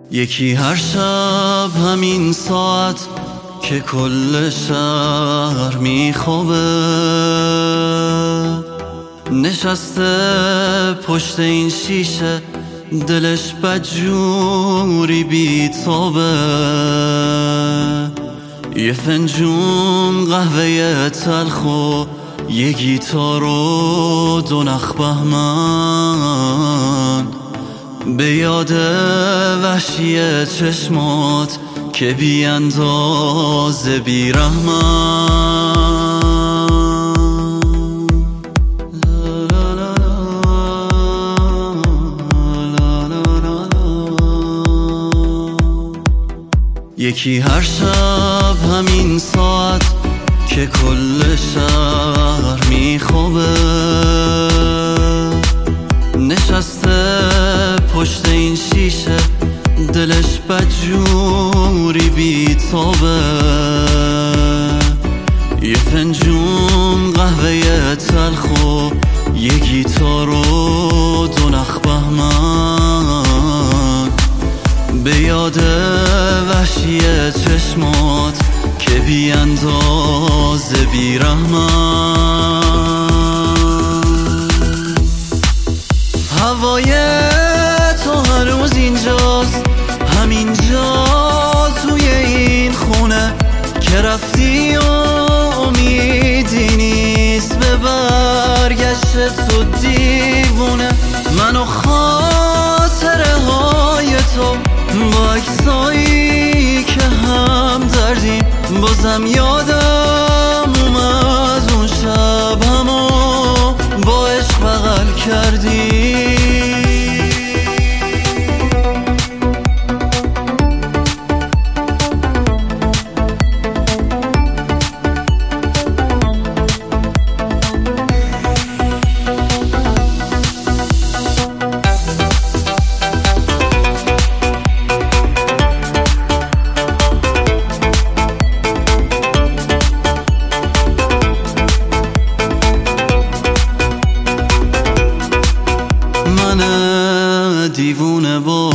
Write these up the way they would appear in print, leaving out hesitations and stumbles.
یکی هر شب همین ساعت که کل شهر میخوابه، نشسته پشت این شیشه دلش بدجوری بیتابه. یه فنجون قهوه تلخ و یه گیتار و دو نخ بهمن، به یاد وحشی چشمات که بی اندازه بی رحمن. یکی هر شب همین ساعت که کل شهر میخوابه، نشسته پشت این شیشه دلش بدجوری بیتابه. یه فنجون قهوه تلخ و یه گیتار و دو نخ بهمن، به یاد وحشی چشمات که بی اندازه بی رحمن. هوای تو هنوز اینجاست، همینجا توی این خونه که رفتی و امیدی نیست به برگشت تو دیوونه. من و خاطره های تو با عکسایی که هم دردیم، بازم یادم اومد اون شب همو با عشق بغل کردی. دیوونه با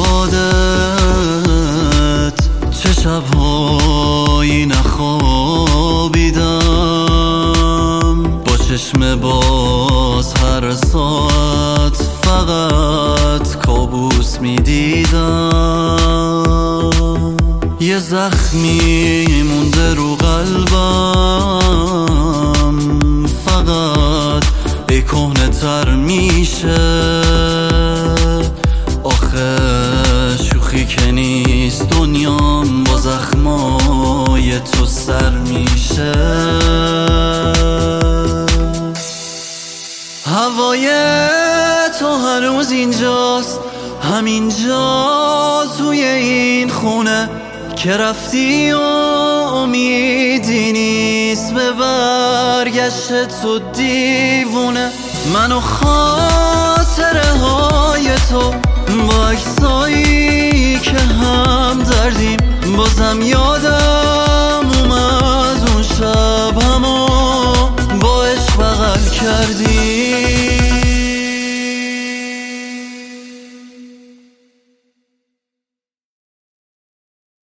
یادت چه شبهایی نخوابیدم، با چشم باز هر ساعت فقط کابوس میدیدم. یه زخمی مونده رو قلبم، فقط ای کهنه تر میشه. آخه شوخی که نیست دنیام با زخمای تو سر میشه. هوای تو هنوز اینجاست، همینجا توی این خونه که رفتی و امیدی نیست به برگشت تو دیوونه. من و خاطره های تو با عکسایی که هم دردیم، بازم یادم اومد اون شب همو با عشق بغل کردی.